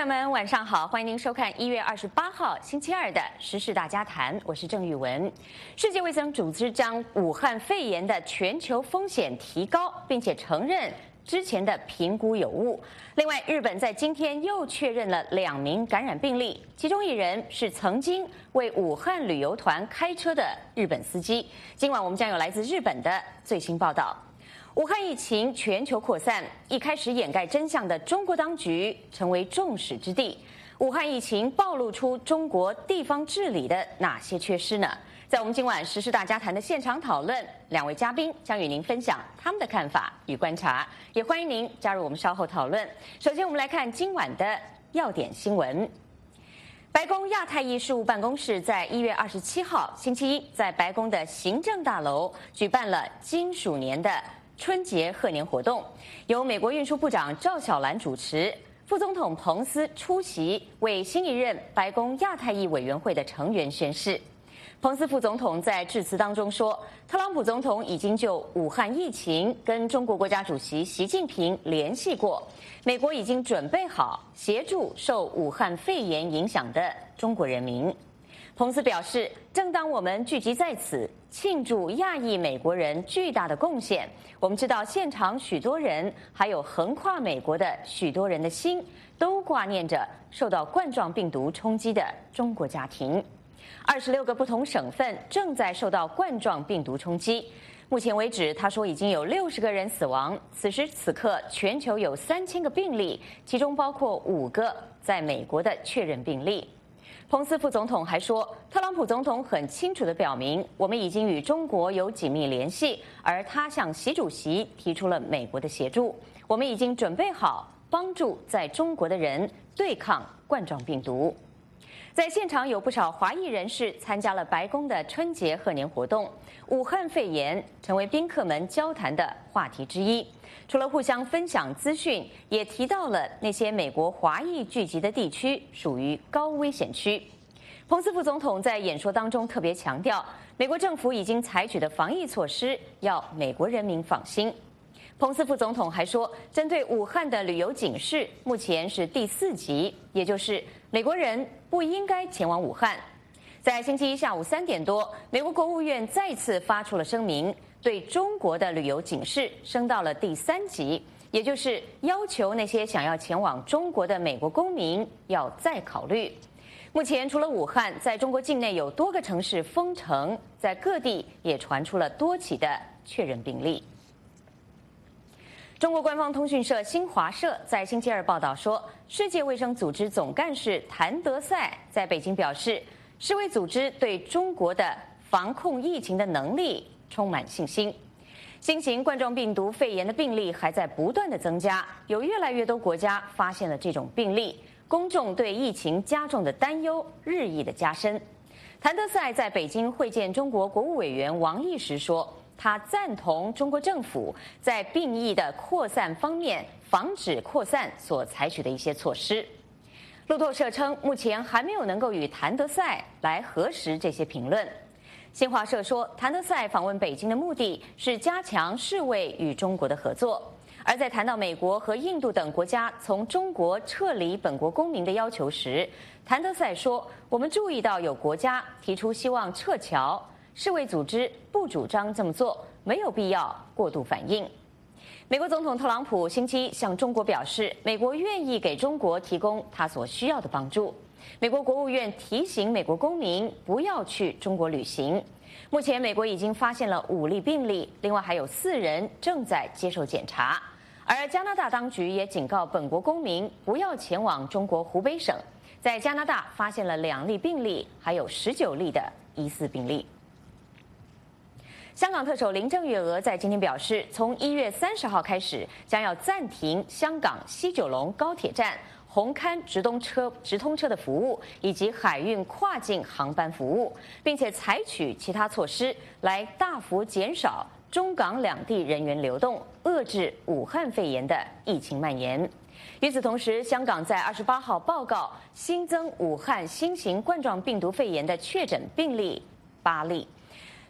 朋友们，晚上好，欢迎您收看1月28号星期二的《时事大家谈》，我是郑玉文。世界卫生组织将武汉肺炎的全球风险提高，并且承认之前的评估有误。另外，日本在今天又确认了2名感染病例，其中1人是曾经为武汉旅游团开车的日本司机。今晚我们将有来自日本的最新报道。武汉疫情全球扩散，一开始掩盖真相的中国当局成为众矢之的。武汉疫情暴露出中国地方治理的哪些缺失呢？在我们今晚时事大家谈的现场讨论，2位嘉宾将与您分享他们的看法与观察，也欢迎您加入我们稍后讨论。首先，我们来看今晚的要点新闻。白宫亚太裔事务办公室在1月27号星期一，在白宫的行政大楼举办了金属年的春节贺年活动，由美国运输部长赵小兰主持，副总统彭斯出席，为新一任白宫亚太裔委员会的成员宣誓。彭斯副总统在致辞当中说，特朗普总统已经就武汉疫情跟中国国家主席习近平联系过，美国已经准备好协助受武汉肺炎影响的中国人民。彭斯表示，正当我们聚集在此庆祝亚裔美国人巨大的贡献，我们知道现场许多人，还有横跨美国的许多人的心，都挂念着受到冠状病毒冲击的中国家庭。26个不同省份正在受到冠状病毒冲击。目前为止，他说已经有60个人死亡。此时此刻，全球有3000个病例，其中包括5个在美国的确认病例。彭斯副总统还说，特朗普总统很清楚地表明，我们已经与中国有紧密联系，而他向习主席提出了美国的协助。我们已经准备好帮助在中国的人对抗冠状病毒。在现场有不少华裔人士参加了白宫的春节贺年活动，武汉肺炎成为宾客们交谈的话题之一。除了互相分享资讯，也提到了那些美国华裔聚集的地区属于高危险区。彭斯副总统在演说当中特别强调，美国政府已经采取的防疫措施要美国人民放心。彭斯副总统还说，针对武汉的旅游警示目前是第4级，也就是美国人不应该前往武汉。在星期一下午3点多，美国国务院再次发出了声明，对中国的旅游警示升到了第3级，也就是要求那些想要前往中国的美国公民要再考虑。目前除了武汉，在中国境内有多个城市封城，在各地也传出了多起的确认病例。中国官方通讯社新华社在星期二报道说，世界卫生组织总干事谭德赛在北京表示，世卫组织对中国的防控疫情的能力充满信心。新型冠状病毒肺炎的病例还在不断的增加，有越来越多国家发现了这种病例，公众对疫情加重的担忧日益的加深。谭德赛在北京会见中国国务委员王毅时说，他赞同中国政府在病疫的扩散方面防止扩散所采取的一些措施。路透社称，目前还没有能够与谭德赛来核实这些评论。新华社说，谭德赛访问北京的目的是加强世卫与中国的合作。而在谈到美国和印度等国家从中国撤离本国公民的要求时，谭德赛说，我们注意到有国家提出希望撤侨，世卫组织不主张这么做，没有必要过度反应。美国总统特朗普星期一向中国表示，美国愿意给中国提供他所需要的帮助。美国国务院提醒美国公民不要去中国旅行。目前美国已经发现了5例病例，另外还有4人正在接受检查。而加拿大当局也警告本国公民不要前往中国湖北省，在加拿大发现了2例病例，还有19例的疑似病例。香港特首林郑月娥在今天表示，从1月30号开始，将要暂停香港西九龙高铁站红磡直通车的服务，以及海运跨境航班服务，并且采取其他措施来大幅减少中港两地人员流动，遏制武汉肺炎的疫情蔓延。与此同时，香港在28号报告新增武汉新型冠状病毒肺炎的确诊病例8例。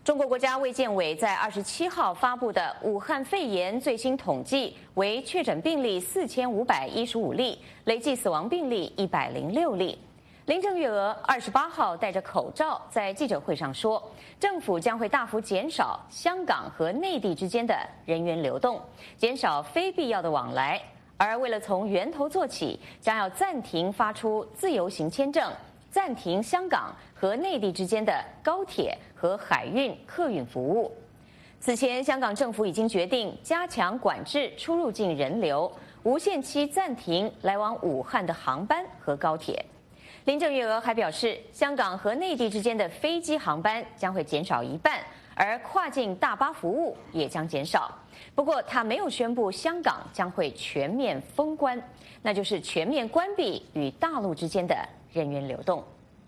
中国国家卫健委在27号发布的武汉肺炎最新统计为确诊病例4515例，累计死亡病例106例。林郑月娥28号戴着口罩在记者会上说，政府将会大幅减少香港和内地之间的人员流动，减少非必要的往来，而为了从源头做起，将要暂停发出自由行签证，暂停香港和内地之间的高铁和海运客运服务。此前，香港政府已经决定加强管制出入境人流，无限期暂停来往武汉的航班和高铁。林郑月娥还表示，香港和内地之间的飞机航班将会减少一半，而跨境大巴服务也将减少。不过，她没有宣布香港将会全面封关，那就是全面关闭与大陆之间的人员流动。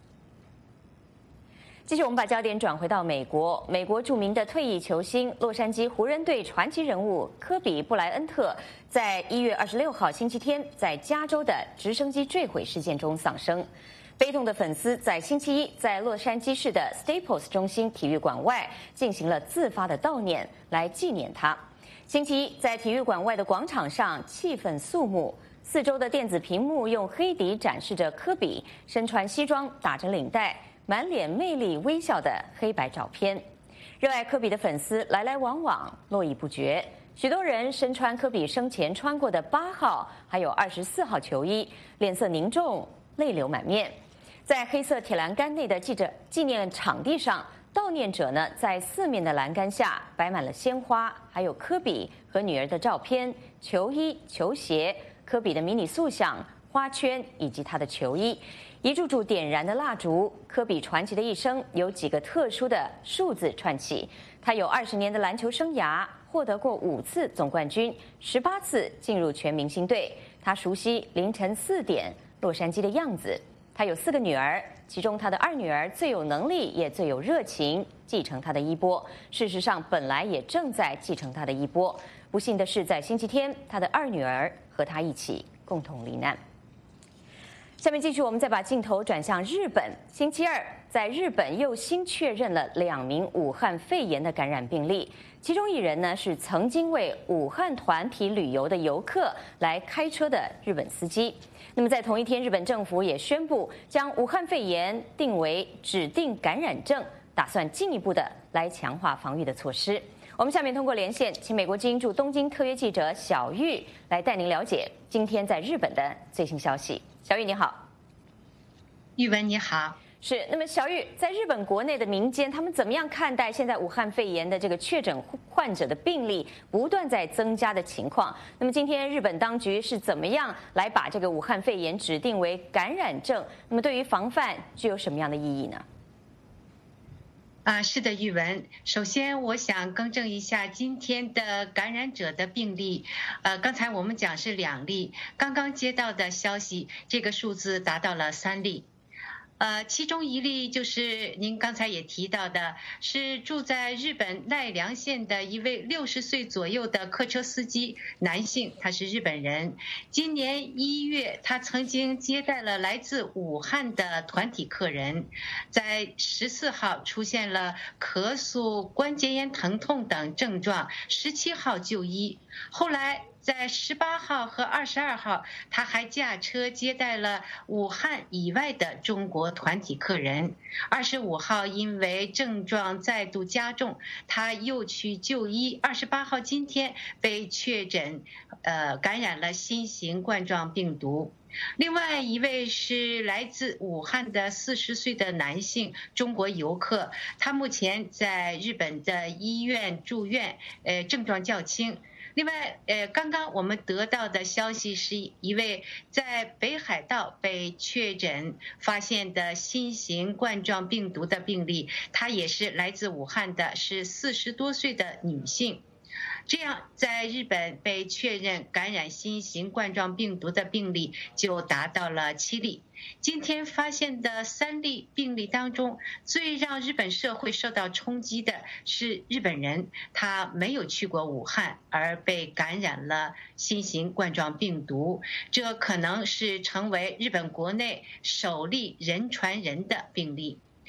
继续，我们把焦点转回到美国。美国著名的退役球星、洛杉矶湖人队传奇人物科比·布莱恩特，在1月26号星期天在加州的直升机坠毁事件中丧生。悲痛的粉丝在星期一在洛杉矶市的 Staples 中心体育馆外进行了自发的悼念，来纪念他。星期一在体育馆外的广场上气氛肃穆，四周的电子屏幕用黑底展示着科比身穿西装、打着领带、满脸魅力微笑的黑白照片。热爱科比的粉丝来来往往，络绎不绝。许多人身穿科比生前穿过的8号还有24号球衣，脸色凝重，泪流满面。在黑色铁栏杆内的纪念场地上，悼念者呢在4面的栏杆下摆满了鲜花，还有科比和女儿的照片、球衣、球鞋、科比的迷你塑像、花圈以及他的球衣。一柱柱点燃的蜡烛，科比传奇的一生有几个特殊的数字串起。他有20年的篮球生涯，获得过5次总冠军，18次进入全明星队。他熟悉凌晨4点洛杉矶的样子。他有4个女儿，其中他的2女儿最有能力也最有热情，继承他的衣钵。事实上，本来也正在继承他的衣钵。不幸的是，在星期天，他的2女儿和他一起共同罹难。下面继续，我们再把镜头转向日本。星期二，在日本又新确认了2名武汉肺炎的感染病例，其中1人呢是曾经为武汉团体旅游的游客来开车的日本司机。那么在同一天，日本政府也宣布将武汉肺炎定为指定感染症，打算进一步的来强化防御的措施。我们下面通过连线，请美国之音驻东京特约记者小玉来带您了解今天在日本的最新消息。小玉你好。 玉文你好。 是，那么小玉，在日本国内的民间，他们怎么样看待现在武汉肺炎的这个确诊患者的病例不断在增加的情况？那么今天日本当局是怎么样来把这个武汉肺炎指定为感染症？那么对于防范具有什么样的意义呢？ 是的，玉文。首先，我想更正一下今天的感染者的病例。刚才我们讲是2例，刚刚接到的消息，这个数字达到了3例。其中1例就是您刚才也提到的，是住在日本奈良县的一位60岁左右的客车司机，男性，他是日本人。今年1月，他曾经接待了来自武汉的团体客人，在14号出现了咳嗽、关节炎疼痛等症状，17号就医，后来在18号和22号，他还驾车接待了武汉以外的中国团体客人。25号因为症状再度加重，他又去就医。28号今天被确诊，感染了新型冠状病毒。另外一位是来自武汉的40岁的男性中国游客，他目前在日本的医院住院，症状较轻。另外，刚刚我们得到的消息是一位在北海道被确诊发现的新型冠状病毒的病例，她也是来自武汉的，是40多岁的女性。这样，在日本被确认感染新型冠状病毒的病例就达到了7例。今天发现的3例病例当中，最让日本社会受到冲击的是日本人，他没有去过武汉，而被感染了新型冠状病毒，这可能是成为日本国内首例人传人的病例。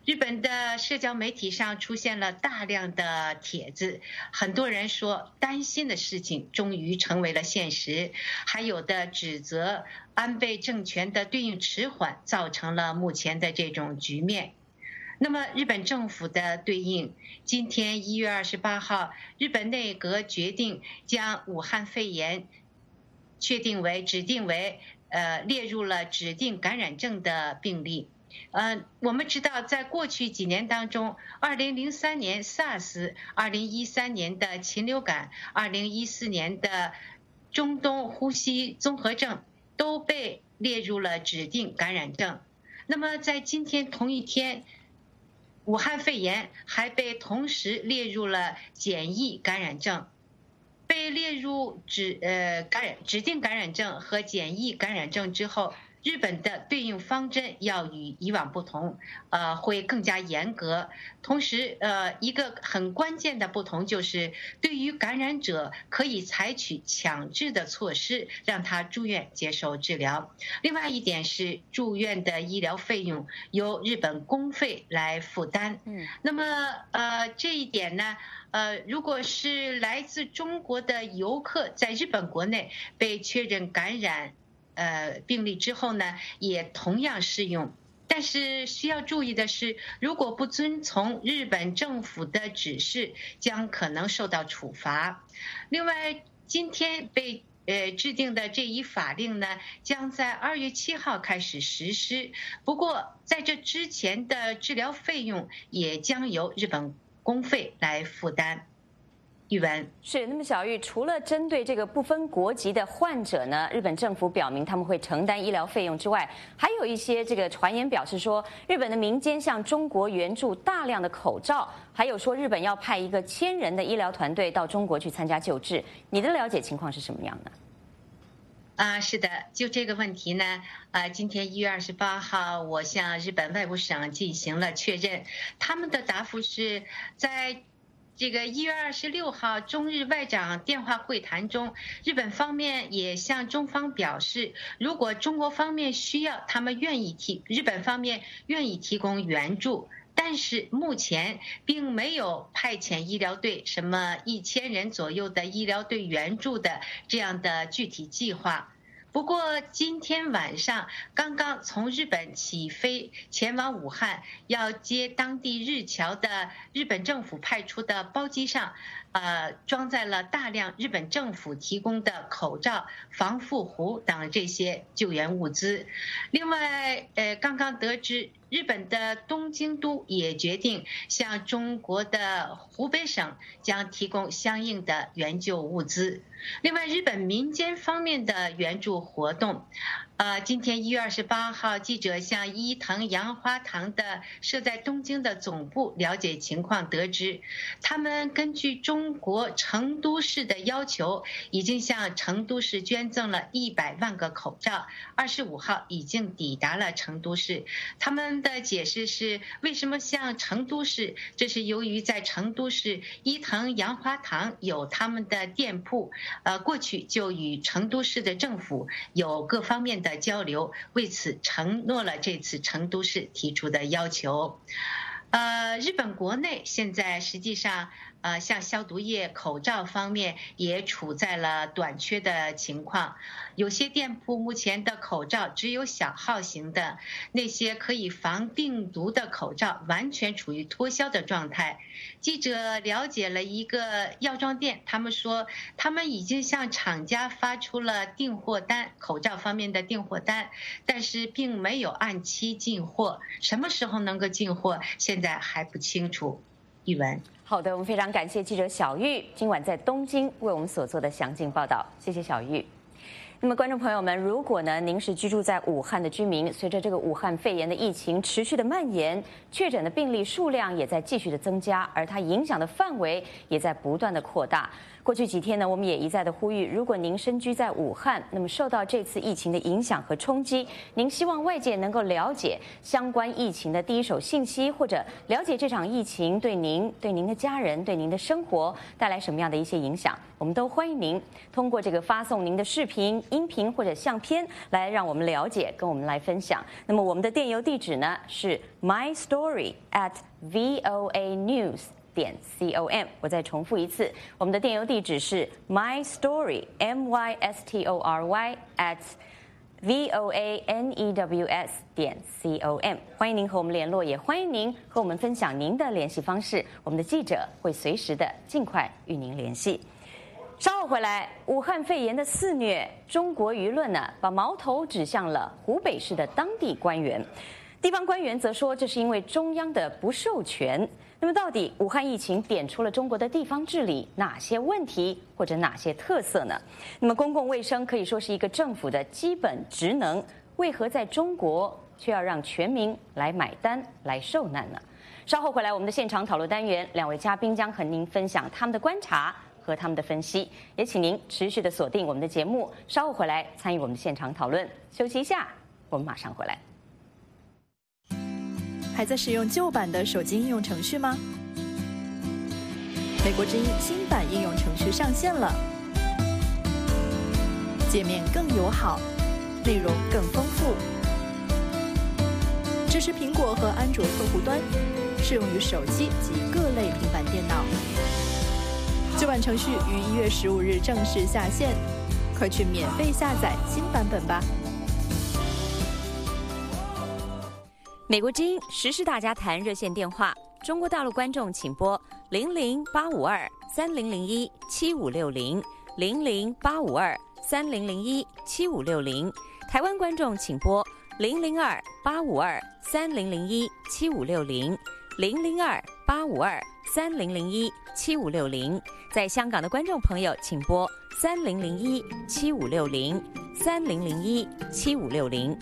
日本的社交媒体上出现了大量的帖子，很多人说担心的事情终于成为了现实，还有的指责安倍政权的对应迟缓，造成了目前的这种局面。那么日本政府的对应，今天1月28号，日本内阁决定将武汉肺炎指定为列入了指定感染症的病例。我们知道，在过去几年当中，2003年 SARS、2013年的禽流感、2014年的中东呼吸综合症都被列入了指定感染症。那么在今天同一天，武汉肺炎还被同时列入了简易感染症。被列入指定感染症和简易感染症之后，日本的对应方针要与以往不同，会更加严格。同时，一个很关键的不同就是，对于感染者可以采取强制的措施，让他住院接受治疗。另外一点是，住院的医疗费用由日本公费来负担。那么这一点呢？如果是来自中国的游客在日本国内被确认感染病例之后呢，也同样适用。但是需要注意的是，如果不遵从日本政府的指示，将可能受到处罚。另外，今天被制定的这一法令呢，将在2月7号开始实施。不过，在这之前的治疗费用也将由日本公费来负担。玉文是，那么小玉，除了针对这个不分国籍的患者呢，日本政府表明他们会承担医疗费用之外，还有一些这个传言表示说，日本的民间向中国援助大量的口罩，还有说日本要派一个1000人的医疗团队到中国去参加救治。你的了解情况是什么样的？ 是的，就这个问题呢，今天1月28号，我向日本外务省进行了确认，他们的答复是在这个1月26号中日外长电话会谈中，日本方面也向中方表示，如果中国方面需要，日本方面愿意提供援助。但是目前并没有派遣医疗队，什么1000人左右的医疗队援助的这样的具体计划。不过今天晚上刚刚从日本起飞前往武汉，要接当地日侨的日本政府派出的包机上，装载了大量日本政府提供的口罩、防护服等这些救援物资。另外，刚刚得知，日本的东京都也决定向中国的湖北省将提供相应的援救物资。另外，日本民间方面的援助活动，今天1月28号，记者向伊藤洋华堂的设在东京的总部了解情况，得知他们根据中国成都市的要求，已经向成都市捐赠了100万个口罩，25号已经抵达了成都市。他们的解释是，为什么向成都市？这是由于在成都市伊藤洋华堂有他们的店铺，过去就与成都市的政府有各方面的交流，为此承诺了这次成都市提出的要求。日本国内现在实际上，像消毒液、口罩方面也处在了短缺的情况。有些店铺目前的口罩只有小号型的，那些可以防病毒的口罩完全处于脱销的状态。记者了解了一个药妆店，他们说他们已经向厂家发出了订货单，口罩方面的订货单，但是并没有按期进货，什么时候能够进货，现在还不清楚。玉文， 好的，我们非常感谢记者小玉今晚在东京为我们所做的详尽报道，谢谢小玉。那么，观众朋友们，如果呢您是居住在武汉的居民，随着这个武汉肺炎的疫情持续的蔓延，确诊的病例数量也在继续的增加，而它影响的范围也在不断的扩大。 过去几天呢，我们也一再的呼吁，如果您身居在武汉，那么受到这次疫情的影响和冲击，您希望外界能够了解相关疫情的第一手信息，或者了解这场疫情对您、对您的家人、对您的生活带来什么样的一些影响，我们都欢迎您通过这个发送您的视频、音频或者相片来让我们了解，跟我们来分享。那么我们的电邮地址呢是 mystory@voanews.com， 我再重复一次，我们的电邮地址是 mystory@voanews.com， 欢迎您和我们联络，也欢迎您和我们分享您的联系方式，我们的记者会随时的尽快与您联系。稍后回来，武汉肺炎的肆虐，中国舆论呢把矛头指向了湖北市的当地官员，地方官员则说这是因为中央的不授权。那么到底武汉疫情点出了中国的地方治理哪些问题或者哪些特色呢？那么公共卫生可以说是一个政府的基本职能，为何在中国却要让全民来买单来受难呢？稍后回来，我们的现场讨论单元，两位嘉宾将和您分享他们的观察和他们的分析，也请您持续的锁定我们的节目，稍后回来参与我们的现场讨论。休息一下，我们马上回来。 还在使用旧版的手机应用程序吗？美国之音新版应用程序上线了，界面更友好，内容更丰富，支持苹果和安卓客户端，适用于手机及各类平板电脑。旧版程序于1月15日正式下线，快去免费下载新版本吧。 美国之音时事大家谈热线电话，中国大陆观众请拨0085230017560 0085230017560，台湾观众请拨002-852-3001-7560 002-852-3001-7560，在香港的观众朋友请拨3001-7560 3001-7560。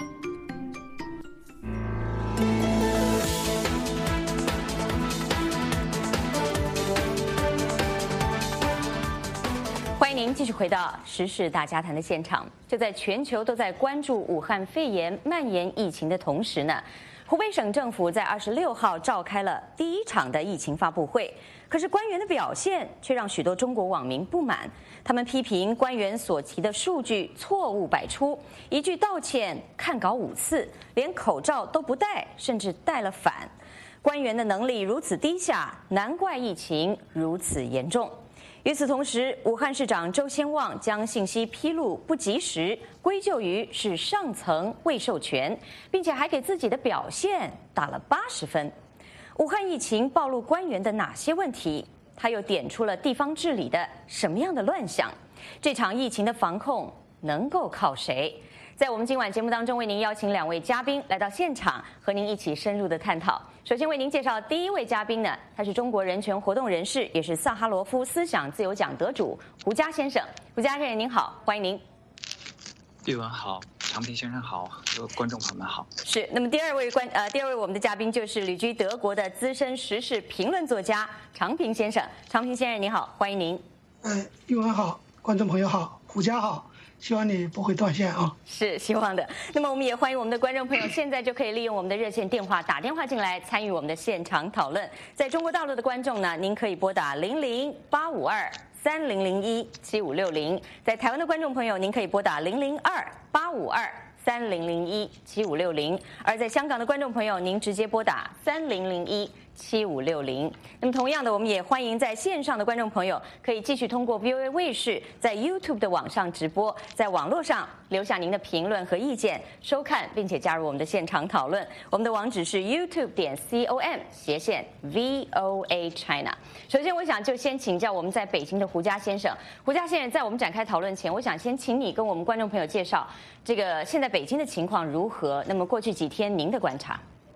欢迎您继续回到时事大家谈的现场。就在全球都在关注武汉肺炎蔓延疫情的同时呢，湖北省政府在26号召开了第一场的疫情发布会，可是官员的表现却让许多中国网民不满。他们批评官员所提的数据错误百出，一句道歉看稿5次，连口罩都不戴，甚至戴了反。官员的能力如此低下，难怪疫情如此严重。与此同时，武汉市长周先旺将信息披露不及时归咎于是上层未授权，并且还给自己的表现打了80分。武汉疫情暴露官员的哪些问题？他又点出了地方治理的什么样的乱象？这场疫情的防控能够靠谁？在我们今晚节目当中，为您邀请2位嘉宾来到现场，和您一起深入的探讨。首先为您介绍第一位嘉宾呢，他是中国人权活动人士，也是萨哈罗夫思想自由奖得主胡佳先生。胡佳先生您好，欢迎您。 玉文好，常平先生好，各位观众朋友们好。 是，那么第二位我们的嘉宾就是旅居德国的资深时事评论作家常平先生。常平先生您好，欢迎您。 玉文好，观众朋友好，胡佳好。希望你不会断线啊！ 是希望的。那么我们也欢迎我们的观众朋友，现在就可以利用我们的热线电话打电话进来参与我们的现场讨论。在中国大陆的观众呢，您可以拨打0085230017560；在台湾的观众朋友，您可以拨打002-852-3001-7560；而在香港的观众朋友，您直接拨打3001-7560。那么同样的，我们也欢迎在线上的观众朋友可以继续通过 VOA 卫视在 YouTube 的网上直播，在网络上留下您的评论和意见，收看并且加入我们的现场讨论。我们的网址是 youtube.com/VOA China。首先，我想就先请教我们在北京的胡佳先生。胡佳先生，在我们展开讨论前，我想先请你跟我们观众朋友介绍这个现在北京的情况如何？那么过去几天您的观察？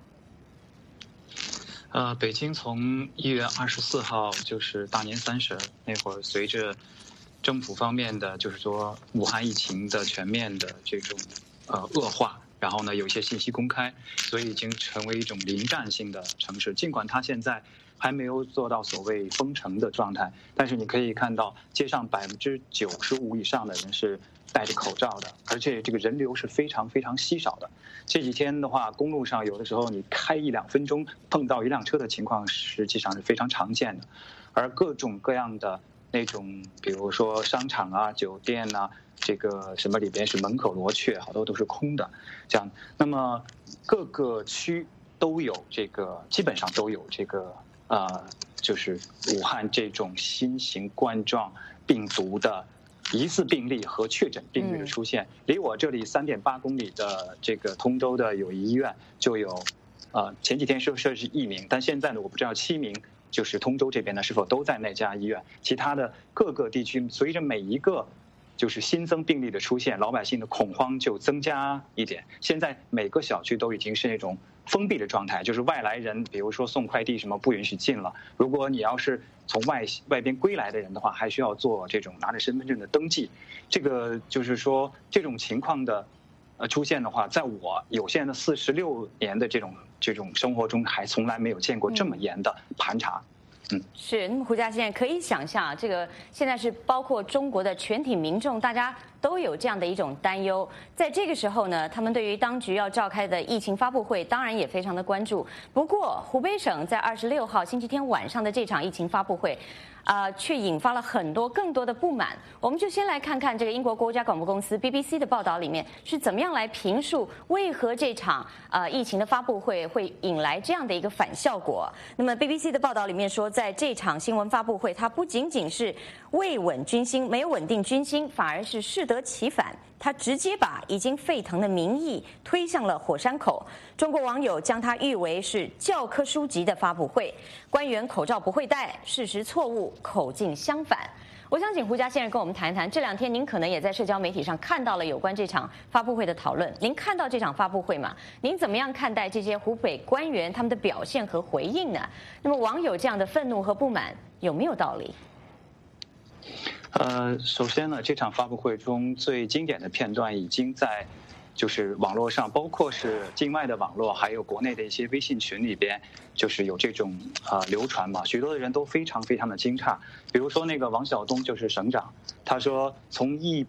北京从1月24号就是大年30那会儿，随着政府方面的就是说武汉疫情的全面的这种恶化， 然后呢有一些信息公开，所以已经成为一种临战性的城市。尽管它现在还没有做到所谓封城的状态，但是你可以看到街上95%以上的人是戴着口罩的，而且这个人流是非常非常稀少的。这几天的话，公路上有的时候你开1-2分钟碰到一辆车的情况，实际上是非常常见的。而各种各样的那种，比如说商场啊、酒店啊，这个什么里边是门口罗雀，好多都是空的。这样，那么各个区都有这个，基本上都有这个就是武汉这种新型冠状病毒的疑似病例和确诊病例的出现。离我这里3.8公里的这个通州的友谊医院就有，前几天说是1名，但现在呢我不知道7名，就是通州这边呢是否都在那家医院。其他的各个地区随着每一个就是新增病例的出现，老百姓的恐慌就增加一点。现在每个小区都已经是那种封闭的状态，就是外来人，比如说送快递什么不允许进了。如果你要是从外边归来的人的话，还需要做这种拿着身份证的登记。这个就是说这种情况的出现的话，在我有限的46年的这种生活中，还从来没有见过这么严的盘查。 是。那么胡家先生可以想象，这个现在是包括中国的全体民众，大家都有这样的一种担忧。在这个时候呢，他们对于当局要召开的疫情发布会，当然也非常的关注。不过，湖北省在26号星期天晚上的这场疫情发布会，却引发了更多的不满。我们就先来看看这个英国国家广播公司 BBC 的报道里面是怎么样来评述为何这场疫情的发布会会引来这样的一个反效果。那么 BBC 的报道里面说，在这场新闻发布会，它不仅仅是未稳军心，没有稳定军心，反而是适得其反。他直接把已经沸腾的民意推向了火山口。中国网友将它誉为是教科书级的发布会，官员口罩不会戴，事实错误，口径相反。我想请胡家先生跟我们谈一谈，这2天您可能也在社交媒体上看到了有关这场发布会的讨论。您看到这场发布会吗？您怎么样看待这些湖北官员他们的表现和回应呢？那么网友这样的愤怒和不满有没有道理？ 首先呢，这场发布会中最经典的片段已经在就是网络上，包括是境外的网络，还有国内的一些微信群里边，就是有这种流传嘛。许多的人都非常非常的惊诧。比如说那个王晓东就是省长，他说从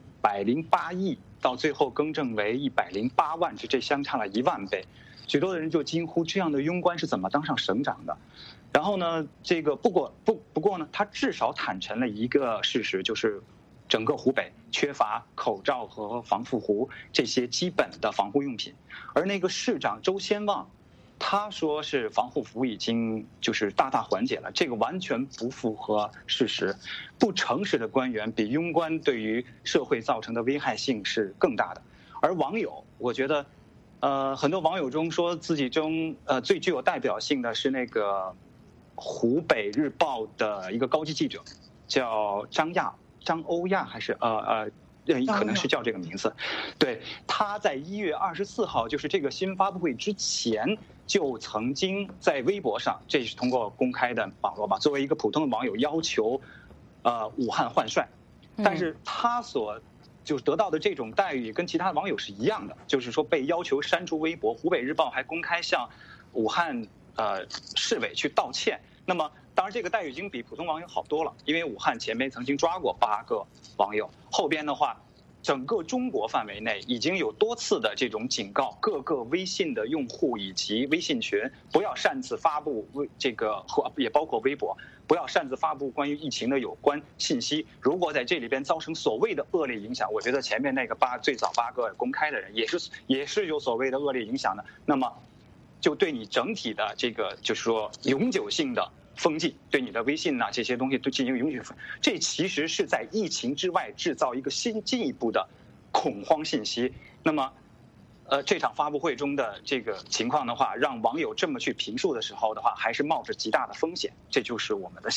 108亿到最后更正为108万，这相差了1万倍。许多的人就惊呼，这样的庸官是怎么当上省长的？然后呢，这个不过呢，他至少坦陈了一个事实，就是整个湖北缺乏口罩和防护服这些基本的防护用品。而那个市长周先旺，他说是防护服已经就是大大缓解了，这个完全不符合事实。不诚实的官员比庸官对于社会造成的危害性是更大的。而网友，我觉得很多网友中说自己中最具有代表性的是那个湖北日报的一个高级记者，叫张欧亚还是可能是叫这个名字。对，他在1月24号，就是这个新闻发布会之前，就曾经在微博上，这是通过公开的网络吧，作为一个普通的网友要求武汉换帅，但是他所就得到的这种待遇跟其他网友是一样的，就是说被要求删除微博。湖北日报还公开向武汉市委去道歉。那么当然这个待遇已经比普通网友好多了，因为武汉前面曾经抓过8个网友，后边的话整个中国范围内已经有多次的这种警告各个微信的用户以及微信群不要擅自发布这个也包括微博，不要擅自发布关于疫情的有关信息。如果在这里边造成所谓的恶劣影响，我觉得前面那个最早8个公开的人也是有所谓的恶劣影响的，那么就对你整体的这个就是说永久性的封禁，对你的微信这些东西都进行永久封。这其实是在疫情之外制造一个进一步的恐慌信息。那么这场发布会中的这个情况的话，让网友这么去评述的时候的话，还是冒着极大的风险，这就是我们的现状。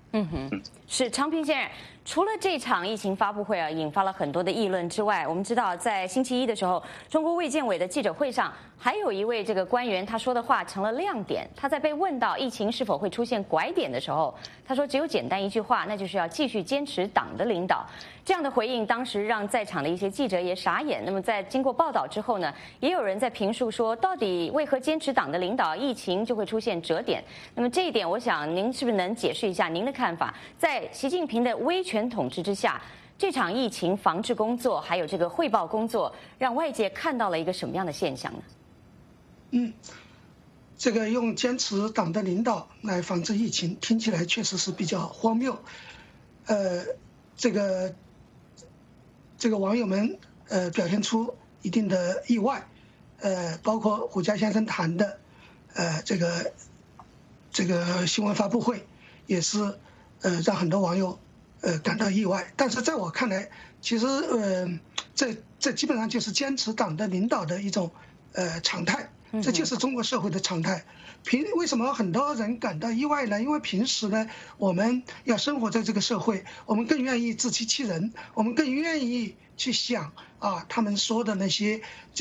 是昌平先生。除了这场疫情发布会引发了很多的议论之外，我们知道在星期一的时候，中国卫健委的记者会上，还有一位这个官员他说的话成了亮点。他在被问到疫情是否会出现拐点的时候，他说只有简单一句话，那就是要继续坚持党的领导。这样的回应当时让在场的一些记者也傻眼。那么在经过报道之后呢，也有人在评述说，到底为何坚持党的领导，疫情就会出现折点？那么这一点，我想您是不是能解释一下您的看法？在习近平的威权统治之下，这场疫情防治工作还有这个汇报工作，让外界看到了一个什么样的现象呢？ 这个用坚持党的领导来防治疫情，听起来确实是比较荒谬。这个网友们表现出一定的意外，包括胡佳先生谈的这个新闻发布会，也是让很多网友感到意外。但是在我看来，其实这基本上就是坚持党的领导的一种常态，这就是中国社会的常态。为什么很多人感到意外呢？因为平时呢，我们要生活在这个社会，我们更愿意自欺欺人，我们更愿意去想他们说的那些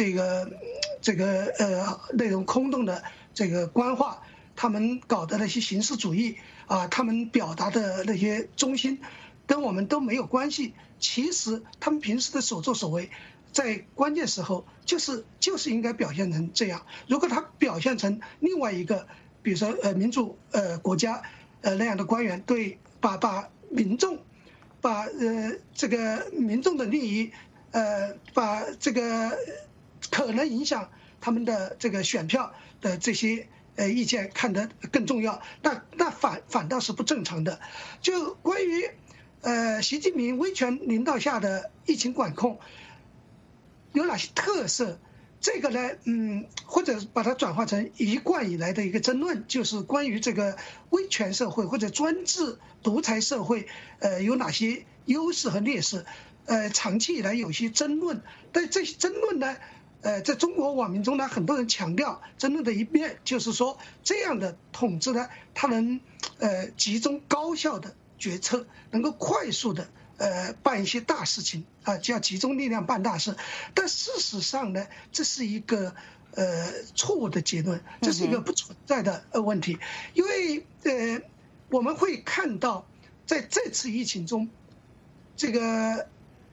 内容空洞的这个官话，他们搞的那些形式主义他们表达的那些中心，跟我们都没有关系。其实他们平时的所作所为，在关键时候就是应该表现成这样。如果他表现成另外一个，比如说民主国家那样的官员，把民众这个民众的利益把这个可能影响他们的这个选票的这些意见看得更重要，那反倒是不正常的。就关于习近平威权领导下的疫情管控有哪些特色？这个呢，或者把它转化成一贯以来的一个争论，就是关于这个威权社会或者专制独裁社会，有哪些优势和劣势？长期以来有些争论，但这些争论呢，在中国网民中呢，很多人强调争论的一面就是说，这样的统治呢，它能集中高效的决策，能够快速的办一些大事情就要集中力量办大事。但事实上呢，这是一个错误的结论，这是一个不存在的问题。因为我们会看到，在这次疫情中，这个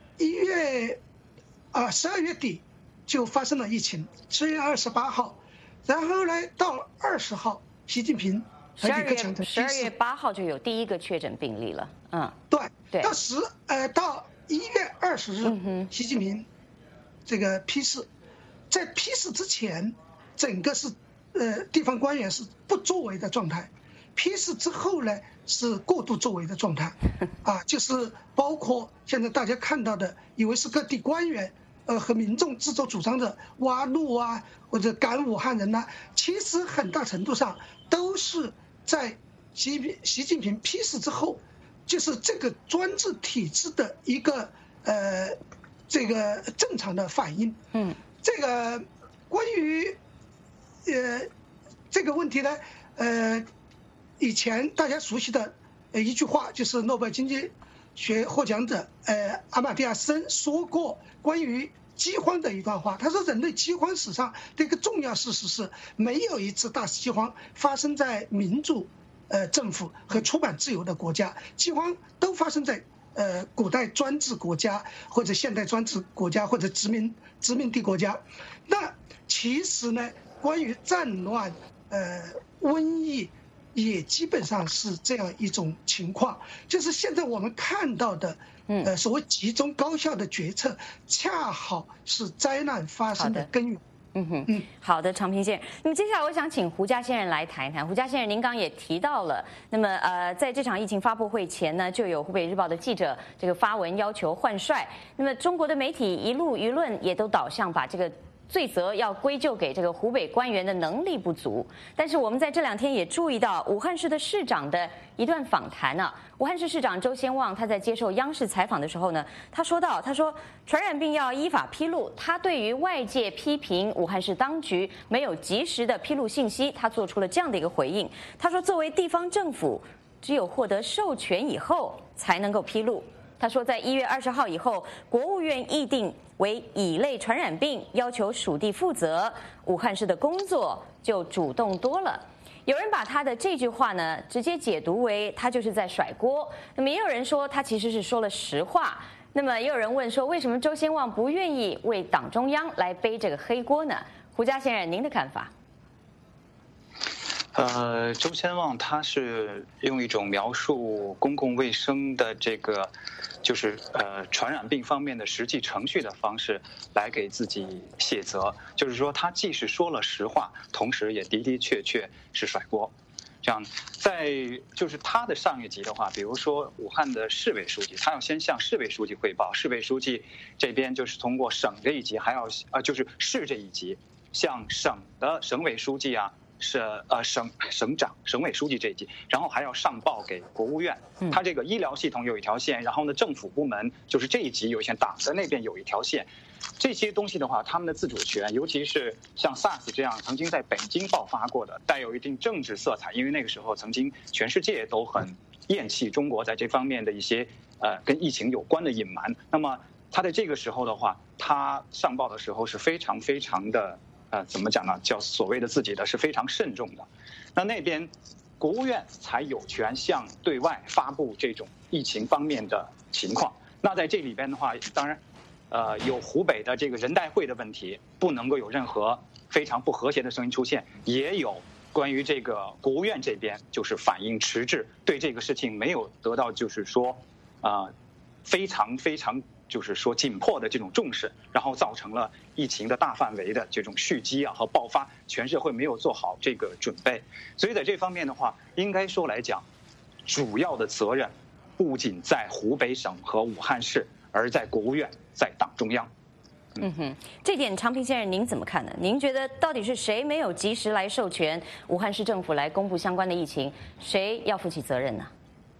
12月底就发生了疫情，10月28号，然后呢到了20号，习近平 12月8号就有第一个确诊病例了。 对，到1月20日，习近平这个批示，在批示之前，整个是地方官员是不作为的状态，批示之后呢是过度作为的状态，就是包括现在大家看到的，以为是各地官员和民众自作主张的挖路或者赶武汉人其实很大程度上都是在习近平批示之后，就是这个专制体制的一个这个正常的反应。这个关于这个问题呢，以前大家熟悉的一句话，就是诺贝尔经济学获奖者阿马蒂亚森说过关于饥荒的一段话。他说，人类饥荒史上的一个重要事实是，没有一次大饥荒发生在民主政府和出版自由的国家，饥荒都发生在古代专制国家或者现代专制国家或者殖民地国家。那其实呢，关于战乱瘟疫也基本上是这样一种情况，就是现在我们看到的所谓集中高效的决策，恰好是灾难发生的根源。 好的，常平先生。那么接下来我想请胡佳先生来谈一谈。胡佳先生，您刚也提到了，那么在这场疫情发布会前呢，就有湖北日报的记者这个发文要求换帅。那么中国的媒体一路舆论也都导向把这个罪责要归咎给这个湖北官员的能力不足。但是我们在这2天也注意到武汉市的市长的一段访谈武汉市市长周先旺他在接受央视采访的时候呢，他说传染病要依法披露。他对于外界批评武汉市当局没有及时的披露信息，他做出了这样的一个回应。他说，作为地方政府， 只有获得授权以后才能够披露。他说，在1月20号以后，国务院议定为乙类传染病，要求属地负责，武汉市的工作就主动多了。有人把他的这句话呢，直接解读为他就是在甩锅。那么也有人说他其实是说了实话。那么也有人问说，为什么周先旺不愿意为党中央来背这个黑锅呢？胡家先生，您的看法？ 周先旺他是用一种描述公共卫生的这个，就是传染病方面的实际程序的方式来给自己卸责，就是说他既是说了实话，同时也的的确确是甩锅。这样，在就是他的上一级的话，比如说武汉的市委书记，他要先向市委书记汇报，市委书记这边就是通过省这一级，还要就是市这一级向省的省委书记啊。是省长、省委书记这一级，然后还要上报给国务院。他这个医疗系统有一条线，然后呢，政府部门就是这一级有一线，党的那边有一条线。这些东西的话，他们的自主权，尤其是像 SARS 这样曾经在北京爆发过的，带有一定政治色彩，因为那个时候曾经全世界都很厌弃中国在这方面的一些跟疫情有关的隐瞒。那么他在这个时候的话，他上报的时候是非常非常的。怎么讲呢？叫所谓的自己的是非常慎重的，那边国务院才有权向对外发布这种疫情方面的情况。那在这里边的话，当然，有湖北的这个人代会的问题，不能够有任何非常不和谐的声音出现，也有关于这个国务院这边就是反应迟滞，对这个事情没有得到就是说，非常非常。就是说紧迫的这种重视，然后造成了疫情的大范围的这种蓄积啊和爆发，全社会没有做好这个准备，所以在这方面的话，应该说来讲，主要的责任不仅在湖北省和武汉市，而在国务院，在党中央。 这点常平先生您怎么看呢？您觉得到底是谁没有及时来授权武汉市政府来公布相关的疫情，谁要负起责任呢？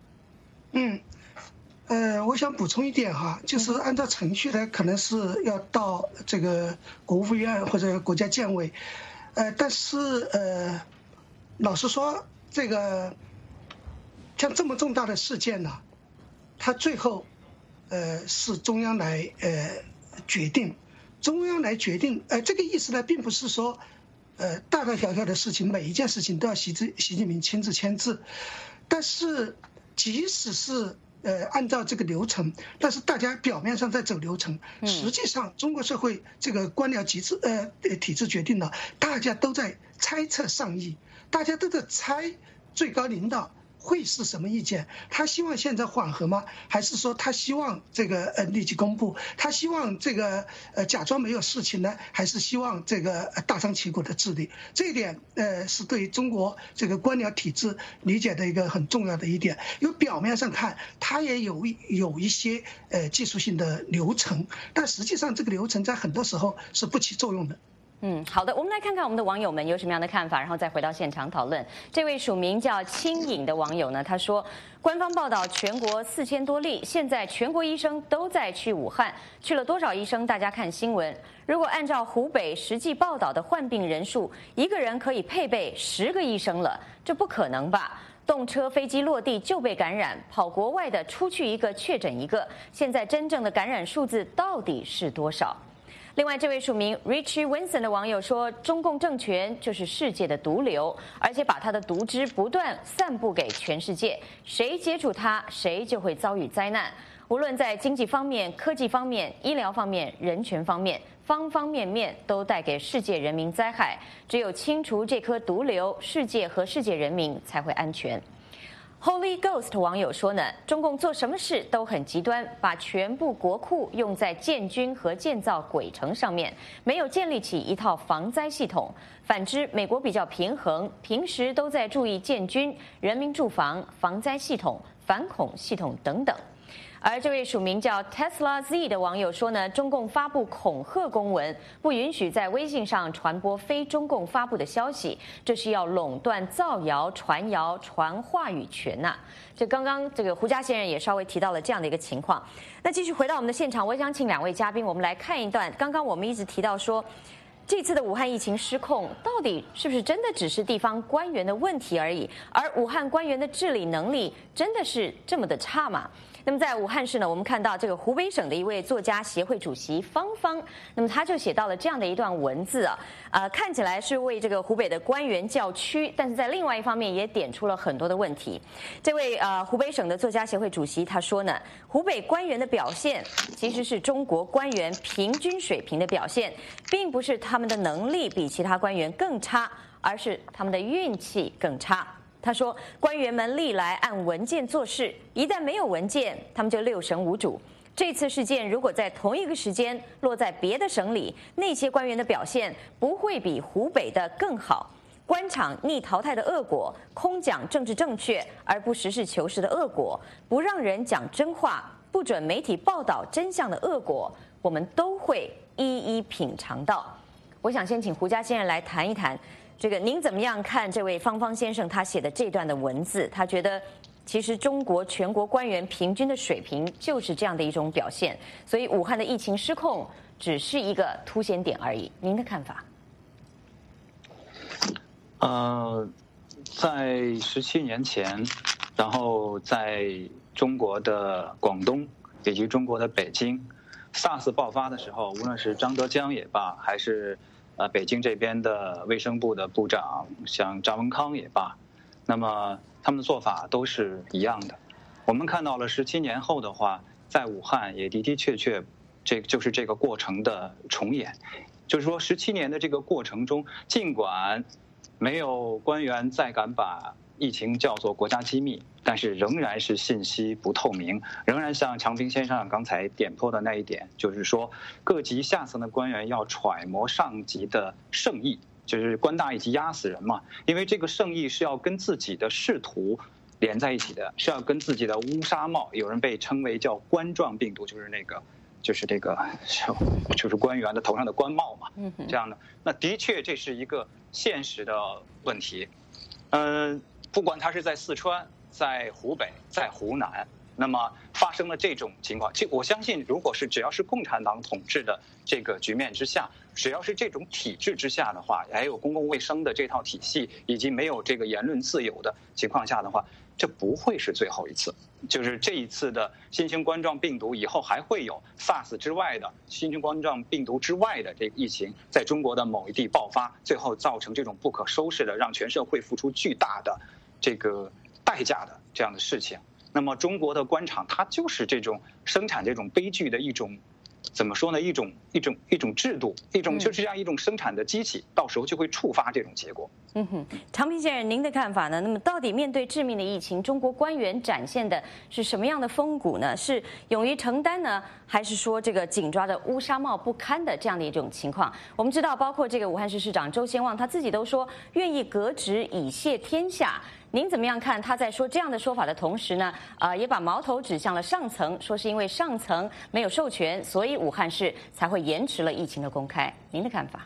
我想补充一点哈，就是按照程序呢，可能是要到这个国务院或者国家建委，但是老实说，这个像这么重大的事件呢，它最后是中央来决定，中央来决定，这个意思呢，并不是说大大小小的事情每一件事情都要习近平亲自签字，但是即使是按照这个流程，但是大家表面上在走流程，实际上中国社会这个官僚体制决定了，大家都在猜测上意，大家都在猜最高领导会是什么意见？他希望现在缓和吗？还是说他希望这个立即公布？他希望这个假装没有事情呢？还是希望这个大张旗鼓的治理？这一点是对中国这个官僚体制理解的一个很重要的一点。因为表面上看，它也有一些技术性的流程，但实际上这个流程在很多时候是不起作用的。 好的，我们来看看我们的网友们有什么样的看法，然后再回到现场讨论。这位署名叫清影的网友呢，他说，官方报道全国4000多例，现在全国医生都在去武汉，去了多少医生？大家看新闻。如果按照湖北实际报道的患病人数，一个人可以配备10个医生了，这不可能吧？动车飞机落地就被感染，跑国外的出去一个确诊一个，现在真正的感染数字到底是多少？另外，这位署名 Richie Winson 的网友说，中共政权就是世界的毒瘤，而且把他的毒汁不断散布给全世界，谁接触他，谁就会遭遇灾难。无论在经济方面、科技方面、医疗方面、人权方面，方方面面都带给世界人民灾害。只有清除这颗毒瘤，世界和世界人民才会安全。Holy Ghost 网友说呢，中共做什么事都很极端，把全部国库用在建军和建造鬼城上面，没有建立起一套防灾系统。反之，美国比较平衡，平时都在注意建军、人民住房、防灾系统、反恐系统等等。而这位署名叫 Tesla Z 的网友说呢，中共发布恐吓公文，不允许在微信上传播非中共发布的消息，这是要垄断造谣、传谣、传话语权呐。这刚刚这个胡家先生也稍微提到了这样的一个情况。那继续回到我们的现场，我想请2位嘉宾，我们来看一段。刚刚我们一直提到说， 这次的武汉疫情失控，到底是不是真的只是地方官员的问题而已？而武汉官员的治理能力真的是这么的差吗？那么在武汉市呢，我们看到这个湖北省的一位作家协会主席方方，那么他就写到了这样的一段文字啊，看起来是为这个湖北的官员叫屈，但是在另外一方面也点出了很多的问题。这位湖北省的作家协会主席他说呢，湖北官员的表现其实是中国官员平均水平的表现，并不是他们的能力比其他官员更差，而是他们的运气更差。他说，官员们历来按文件做事，一旦没有文件，他们就六神无主。这次事件如果在同一个时间落在别的省里，那些官员的表现不会比湖北的更好。官场逆淘汰的恶果，空讲政治正确而不实事求是的恶果，不让人讲真话，不准媒体报道真相的恶果，我们都会一一品尝到。我想先请胡佳先生来谈一谈。这个您怎么样看这位方方先生他写的这段的文字？他觉得其实中国全国官员平均的水平就是这样的一种表现，所以武汉的疫情失控只是一个凸显点而已。您的看法？ 在17年前，然后在中国的广东以及中国的北京 ，SARS 爆发的时候，无论是张德江也罢，还是北京这边的卫生部的部长像张文康也罢，那么他们的做法都是一样的。我们看到了17年后的话，在武汉也的的确确，这就是这个过程的重演。就是说17年的这个过程中，尽管没有官员再敢把疫情叫做国家机密，但是仍然是信息不透明，仍然像强平先生刚才点破的那一点，就是说各级下层的官员要揣摩上级的圣意，就是官大一级压死人嘛，因为这个圣意是要跟自己的仕途连在一起的，是要跟自己的乌纱帽，有人被称为叫冠状病毒，就是就是官员的头上的官帽嘛，这样的。那的确这是一个现实的问题，不管他是在四川、在湖北、在湖南，那么发生了这种情况，我相信，如果是只要是共产党统治的这个局面之下，只要是这种体制之下的话，还有公共卫生的这套体系，以及没有这个言论自由的情况下的话，这不会是最后一次。就是这一次的新型冠状病毒以后还会有 SARS 之外的新型冠状病毒之外的这个疫情在中国的某一地爆发，最后造成这种不可收拾的让全社会付出巨大的这个代价的这样的事情。那么中国的官场它就是这种生产这种悲剧的一种，怎么说呢？一种制度，就是这样一种生产的机器，到时候就会触发这种结果。 常平先生，您的看法呢？那么到底面对致命的疫情，中国官员展现的是什么样的风骨呢？是勇于承担呢，还是说这个紧抓着乌纱帽不堪的这样的一种情况？我们知道，包括这个武汉市市长周先旺他自己都说愿意革职以谢天下。您怎么样看他在说这样的说法的同时呢？也把矛头指向了上层，说是因为上层没有授权，所以武汉市才会延迟了疫情的公开。您的看法？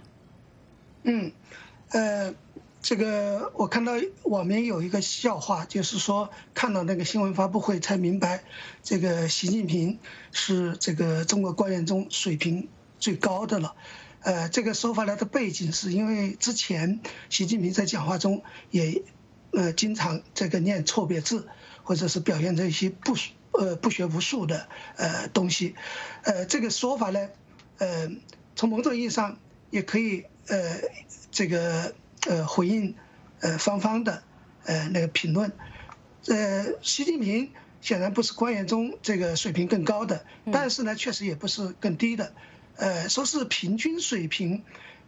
这个我看到网民有一个笑话，就是说看到那个新闻发布会才明白，这个习近平是这个中国官员中水平最高的了。这个说法来的背景是因为之前习近平在讲话中也经常这个念错别字，或者是表现这些不学无术的东西。这个说法呢，从某种意义上也可以这个回应方方的那个评论。习近平显然不是官员中这个水平更高的，但是呢确实也不是更低的。说是平均水平，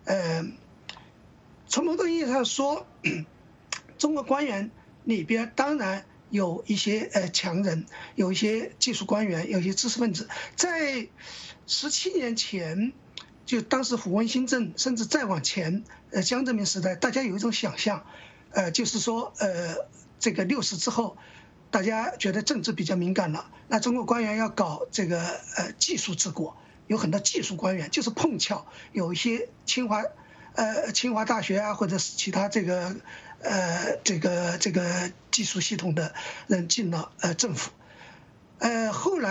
从某种意义上说，中国官员里边当然有一些强人，有一些技术官员，有一些知识分子。在17年前，就当时胡温新政，甚至再往前，江泽民时代，大家有一种想象，就是说，这个60之后，大家觉得政治比较敏感了，那中国官员要搞这个技术治国，有很多技术官员，就是碰巧有一些清华大学啊，或者是其他这个技术系统的人进了政府。后来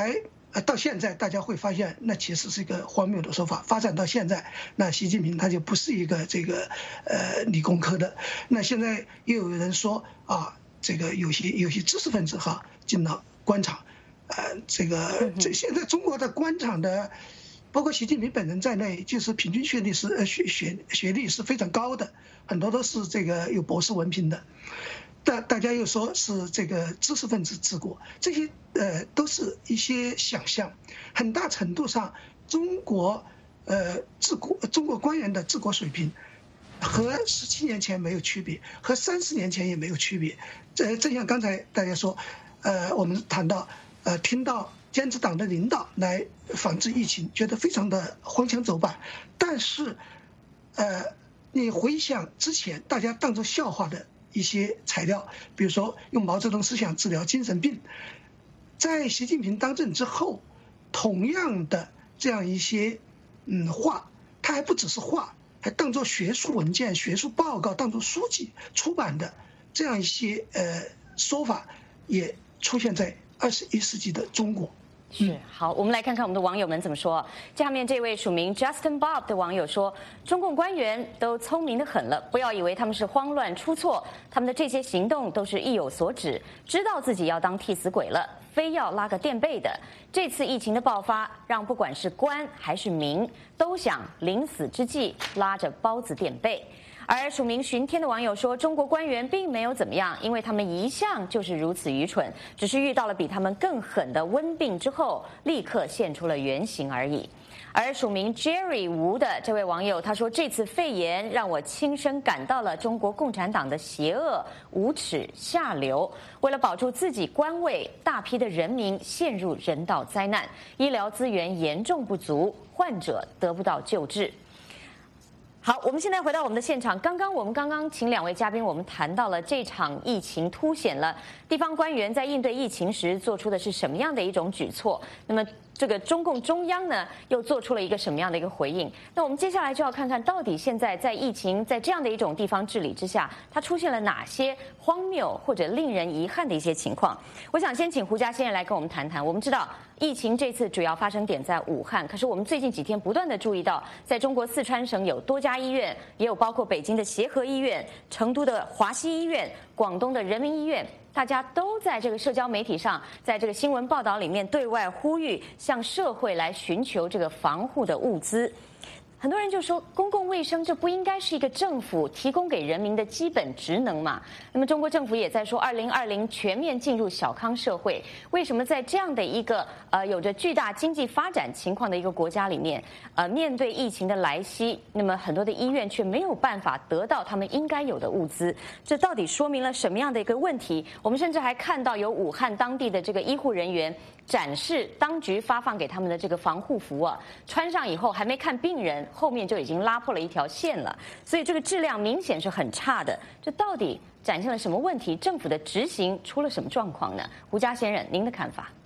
到现在大家会发现，那其实是一个荒谬的说法。发展到现在，那习近平他就不是一个理工科的。那现在又有人说啊，这个有些知识分子进了官场，现在中国的官场的，包括习近平本人在内，就是平均学历是非常高的，很多都是有博士文凭的。大家又说是知识分子治国，这些都是一些想象。很大程度上，中国官员的治国水平和17年前没有区别，和30年前也没有区别。正像刚才大家说，我们谈到听到坚持党的领导来防治疫情，觉得非常的荒腔走板。但是你回想之前大家当作笑话的一些材料，比如说用毛泽东思想治疗精神病，在习近平当政之后，同样的这样一些话，它还不只是话，还当作学术文件、学术报告、当作书籍出版的这样一些说法，也出现在21世纪的中国。 是，好，我们来看看我们的网友们怎么说。下面这位署名 Justin Bob 的网友说，中共官员都聪明得很了，不要以为他们是慌乱出错，他们的这些行动都是意有所指，知道自己要当替死鬼了，非要拉个垫背的。这次疫情的爆发，让不管是官还是民，都想临死之际拉着包子垫背。而署名巡天的网友说，中国官员并没有怎么样，因为他们一向就是如此愚蠢，只是遇到了比他们更狠的瘟病之后，立刻现出了原形而已。而署名 Jerry 吴的这位网友他说，这次肺炎让我亲身感到了中国共产党的邪恶、无耻、下流。为了保住自己官位，大批的人民陷入人道灾难，医疗资源严重不足，患者得不到救治。好，我们现在回到我们的现场。我们刚刚请2位嘉宾，我们谈到了这场疫情凸显了地方官员在应对疫情时做出的是什么样的一种举措。那么这个中共中央呢，又做出了一个什么样的一个回应？那我们接下来就要看看到底现在在疫情在这样的一种地方治理之下，它出现了哪些荒谬或者令人遗憾的一些情况。我想先请胡佳先生来跟我们谈谈。我们知道疫情这次主要发生点在武汉，可是我们最近几天不断的注意到，在中国四川省有多家医院，也有包括北京的协和医院、成都的华西医院、广东的人民医院，大家都在这个社交媒体上，在这个新闻报道里面对外呼吁，向社会来寻求这个防护的物资。很多人就说，公共卫生这不应该是一个政府提供给人民的基本职能嘛？那么中国政府也在说，2020全面进入小康社会。为什么在这样的一个有着巨大经济发展情况的一个国家里面，面对疫情的来袭，那么很多的医院却没有办法得到他们应该有的物资？这到底说明了什么样的一个问题？我们甚至还看到有武汉当地的这个医护人员展示当局发放给他们的这个防护服啊，穿上以后还没看病人，后面就已经拉破了一条线了，所以这个质量明显是很差的。这到底展现了什么问题？政府的执行出了什么状况呢？胡佳先生，您的看法？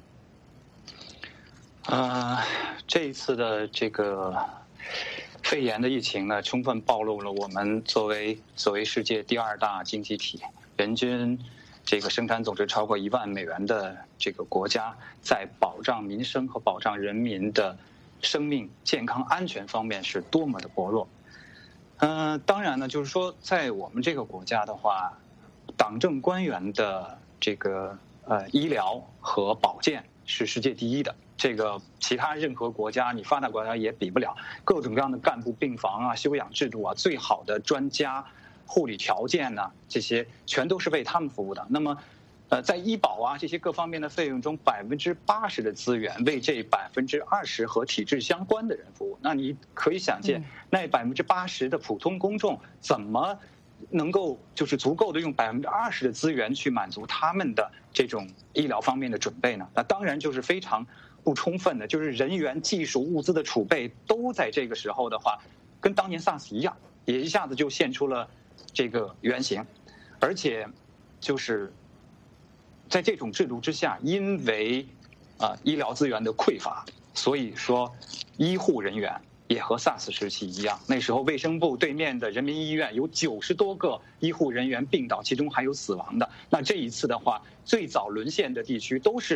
这一次的这个肺炎的疫情呢，充分暴露了我们作为世界第2大经济体，人均这个生产总值超过1万美元的这个国家，在保障民生和保障人民的生命健康安全方面是多么的薄弱。当然呢，就是说在我们这个国家的话，党政官员的这个医疗和保健是世界第一的，这个其他任何国家，你发达国家也比不了。各种各样的干部病房啊、休养制度啊、最好的专家、护理条件呢，这些全都是为他们服务的。那么在医保啊这些各方面的费用中，80%的资源为这20%和体制相关的人服务。那你可以想见，那80%的普通公众怎么能够就是足够的用20%的资源去满足他们的这种医疗方面的准备呢？那当然就是非常不充分的，就是人员、技术、物资的储备都在这个时候的话，跟当年 SARS 一样，也一下子就现出了这个原型，而且就是在这种制度之下，因为医疗资源的匮乏，所以说医护人员也和 SARS 时期一样，那时候卫生部对面的人民医院有90多个医护人员病倒，其中还有死亡的。那这一次的话，最早沦陷的地区都是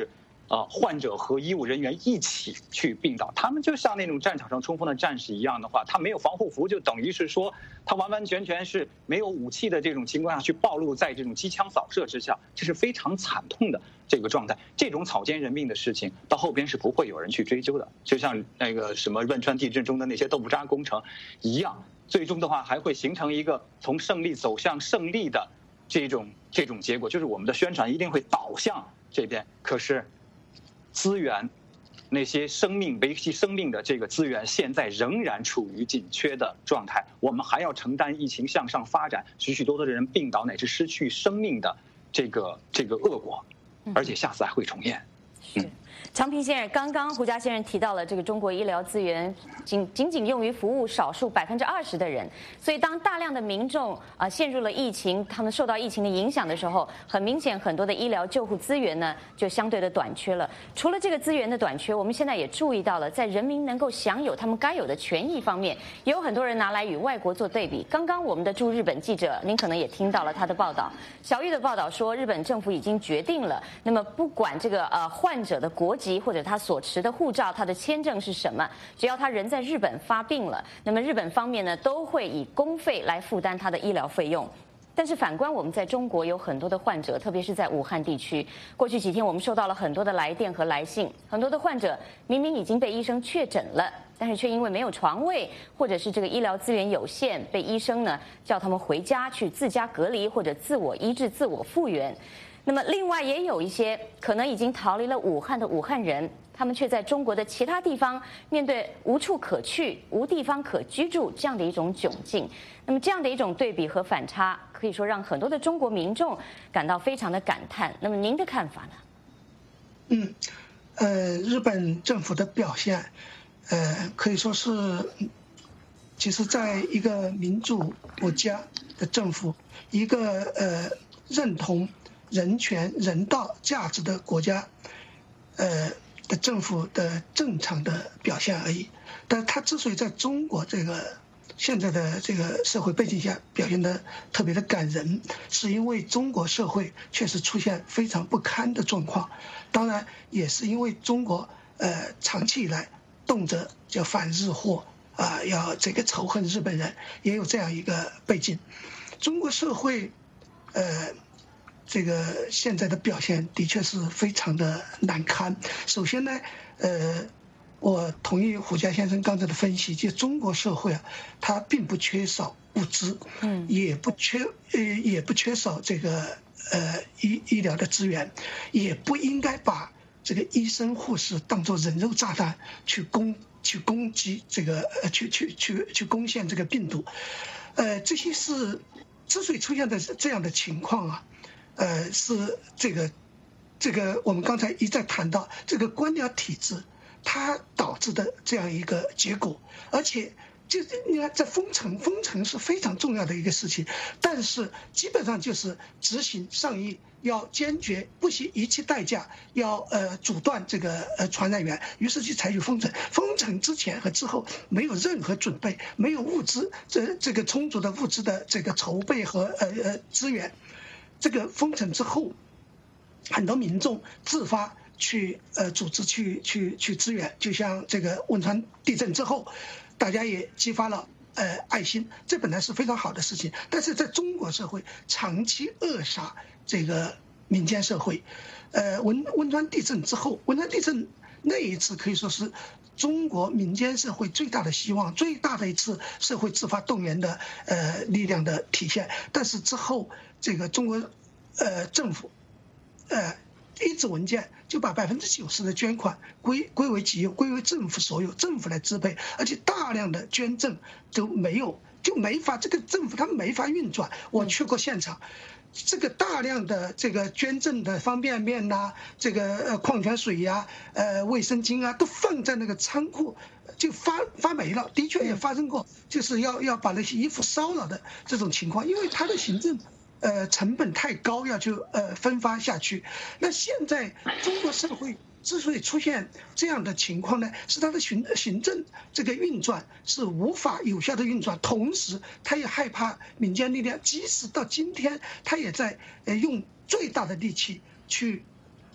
患者和医务人员一起去病倒，他们就像那种战场上冲锋的战士一样的话，他没有防护服，就等于是说他完完全全是没有武器的这种情况下去暴露在这种机枪扫射之下，这是非常惨痛的这个状态。这种草菅人命的事情到后边是不会有人去追究的，就像那个什么汶川地震中的那些豆腐渣工程一样，最终的话还会形成一个从胜利走向胜利的这种结果，就是我们的宣传一定会导向这边，可是资源，那些维系生命的这个资源，现在仍然处于紧缺的状态。我们还要承担疫情向上发展，许许多多的人病倒乃至失去生命的这个恶果，而且下次还会重演。 常平先生，刚刚胡佳先生提到了这个中国医疗资源仅用于服务少数20%的人，所以当大量的民众陷入了疫情，他们受到疫情的影响的时候，很明显很多的医疗救护资源呢就相对的短缺了。除了这个资源的短缺，我们现在也注意到了，在人民能够享有他们该有的权益方面，也有很多人拿来与外国做对比。刚刚我们的驻日本记者，您可能也听到了他的报道，小玉的报道说，日本政府已经决定了，那么不管这个患者的国籍或者他所持的护照、他的签证是什么，只要他人在日本发病了，那么日本方面呢都会以公费来负担他的医疗费用。但是反观我们在中国有很多的患者，特别是在武汉地区，过去几天我们收到了很多的来电和来信，很多的患者明明已经被医生确诊了，但是却因为没有床位，或者是这个医疗资源有限，被医生呢叫他们回家去自家隔离或者自我医治、自我复原。那么另外也有一些可能已经逃离了武汉的武汉人，他们却在中国的其他地方面对无处可去、无地方可居住这样的一种窘境。那么这样的一种对比和反差，可以说让很多的中国民众感到非常的感叹。那么您的看法呢？ 日本政府的表现，可以说是，其实在一个民主国家的政府，一个认同人权、人道价值的国家，的政府的正常的表现而已。但它之所以在中国这个现在的这个社会背景下表现得特别的感人，是因为中国社会确实出现非常不堪的状况。当然，也是因为中国长期以来动辄叫反日货要这个仇恨日本人，也有这样一个背景。中国社会这个现在的表现的确是非常的难堪。首先呢，我同意胡佳先生刚才的分析，就中国社会它并不缺少物资，也不缺少这个医疗的资源，也不应该把这个医生护士当作人肉炸弹去攻击这个去攻陷这个病毒，这些是之所以出现的这样的情况是这个我们刚才一再谈到这个官僚体制它导致的这样一个结果。而且就是你看，在封城是非常重要的一个事情，但是基本上就是执行上意要坚决不惜一切代价要阻断这个传染源，于是就采取封城。封城之前和之后没有任何准备，没有物资这个充足的物资的这个筹备和资源。这个封城之后，很多民众自发去组织去支援，就像这个汶川地震之后，大家也激发了爱心，这本来是非常好的事情。但是在中国社会长期扼杀这个民间社会，汶川地震之后，汶川地震那一次可以说是中国民间社会最大的希望，最大的一次社会自发动员的力量的体现。但是之后这个中国政府一纸文件就把90%的捐款归为己有，归为政府所有，政府来支配，而且大量的捐赠都没法这个政府它没法运转。我去过现场，这个大量的这个捐赠的方便面这个矿泉水卫生巾都放在那个仓库就发霉了。的确也发生过就是要把那些衣服烧了的这种情况，因为它的行政成本太高，要去分发下去。那现在中国社会之所以出现这样的情况呢，是它的行政这个运转是无法有效的运转，同时他也害怕民间力量，即使到今天他也在用最大的力气去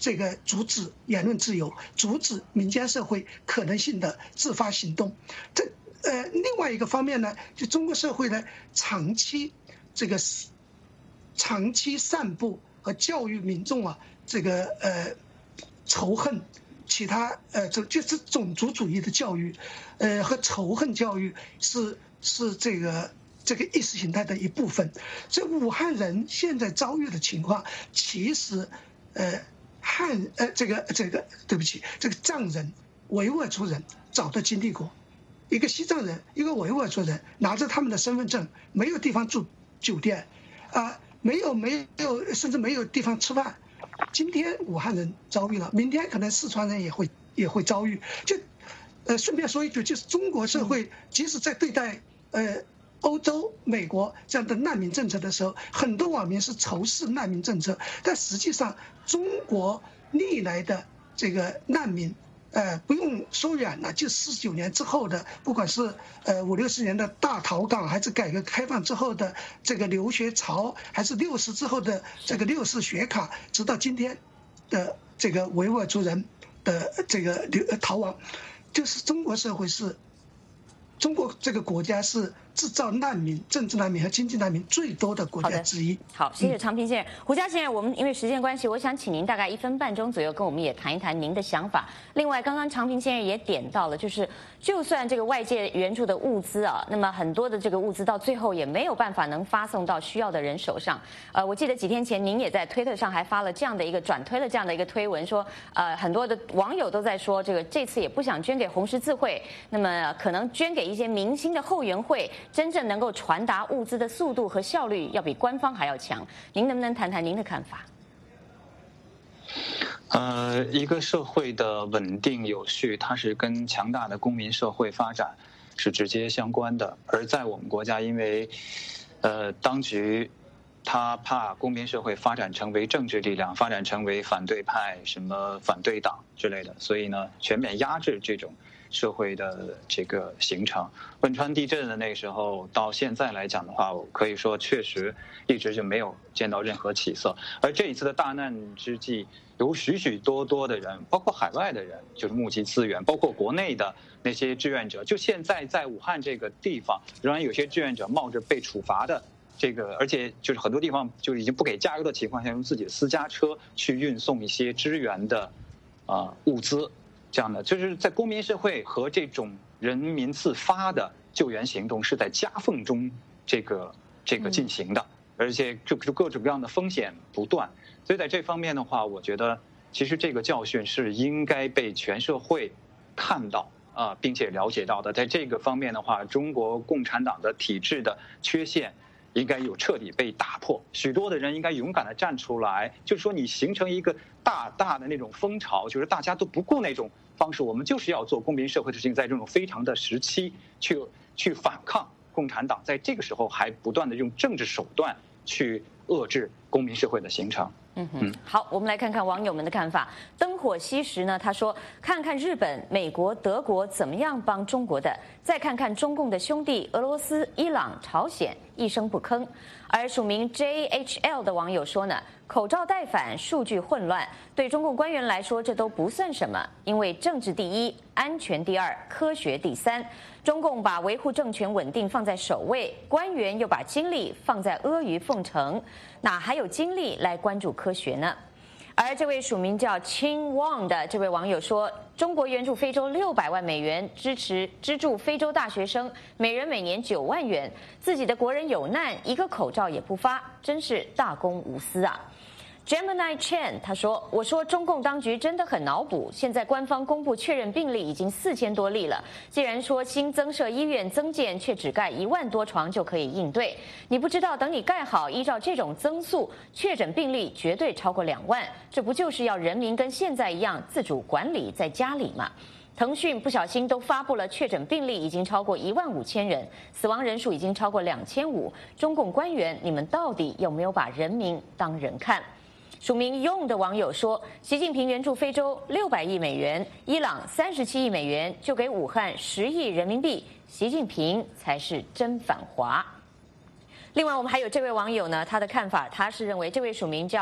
这个阻止言论自由，阻止民间社会可能性的自发行动。另外一个方面呢，就中国社会呢长期散布和教育民众啊仇恨。其他就是种族主义的教育，和仇恨教育是这个意识形态的一部分。所以武汉人现在遭遇的情况，其实这个藏人、维吾尔族人早都经历过。一个西藏人，一个维吾尔族人拿着他们的身份证，没有地方住酒店，没有，甚至没有地方吃饭。今天武汉人遭遇了，明天可能四川人也会遭遇。顺便说一句，就是中国社会即使在对待欧洲、美国这样的难民政策的时候，很多网民是仇视难民政策，但实际上中国历来的这个难民。不用说远了，就49年之后的，不管是50、60年的大逃港，还是改革开放之后的这个留学潮，还是60之后的这个60学卡，直到今天的这个维吾尔族人的这个逃亡，就是中国社会中国这个国家是制造难民、政治难民和经济难民最多的国家之一。 好，谢谢长平先生。胡佳先生，我们因为时间关系，我想请您大概1分半钟左右跟我们也谈一谈您的想法。另外，刚刚长平先生也点到了，就是就算这个外界援助的物资啊，那么很多的这个物资到最后也没有办法能发送到需要的人手上。我记得几天前您也在推特上还发了这样的一个转推了这样的一个推文，说很多的网友都在说这次也不想捐给红十字会，那么可能捐给一些明星的后援会。真正能够传达物资的速度和效率要比官方还要强，您能不能谈谈您的看法？ 一个社会的稳定有序，它是跟强大的公民社会发展是直接相关的。而在我们国家，因为当局他怕公民社会发展成为政治力量，发展成为反对派、什么反对党之类的，所以呢，全面压制这种社会的这个形成。汶川地震的那个时候到现在来讲的话，我可以说确实一直就没有见到任何起色。而这一次的大难之际，有许许多多的人，包括海外的人，就是募集资源，包括国内的那些志愿者。就现在在武汉这个地方，仍然有些志愿者冒着被处罚的这个，而且就是很多地方就已经不给加油的情况下，用自己的私家车去运送一些支援的物资。这样的就是在公民社会和这种人民自发的救援行动是在夹缝中这个进行的，而且就各种各样的风险不断。所以在这方面的话，我觉得其实这个教训是应该被全社会看到并且了解到的。在这个方面的话，中国共产党的体制的缺陷应该有彻底被打破，许多的人应该勇敢地站出来，就是说你形成一个大的那种风潮，就是大家都不顾那种方式，我们就是要做公民社会的事情，在这种非常的时期去反抗共产党，在这个时候还不断地用政治手段去遏制公民社会的形成。 好，我们来看看网友们的看法。灯火西时呢，他说：“看看日本、美国、德国怎么样帮中国的，再看看中共的兄弟俄罗斯、伊朗、朝鲜一声不吭。”而署名 JHL 的网友说呢：“口罩戴反，数据混乱，对中共官员来说这都不算什么，因为政治第一，安全第二，科学第三。中共把维护政权稳定放在首位，官员又把精力放在阿谀奉承，哪还有精力来关注科学呢？”而这位署名叫 Qing Wang 的这位网友说：“中国援助非洲600万美元，资助非洲大学生，每人每年9万元，自己的国人有难，一个口罩也不发，真是大公无私啊。” Gemini Chen 他说：“我说中共当局真的很脑补，现在官方公布确认病例已经4000多例了。既然说新增设医院增建，却只盖1万多床就可以应对，你不知道等你盖好，依照这种增速，确诊病例绝对超过2万，这不就是要人民跟现在一样自主管理在家里吗？”腾讯不小心都发布了确诊病例已经超过15000人，死亡人数已经超过2500。中共官员，你们到底有没有把人民当人看？署名用的网友说：“习近平援助非洲600亿美元，伊朗37亿美元，就给武汉10亿人民币，习近平才是真反华。”另外，我们还有这位网友呢，他的看法，他是认为这位署名叫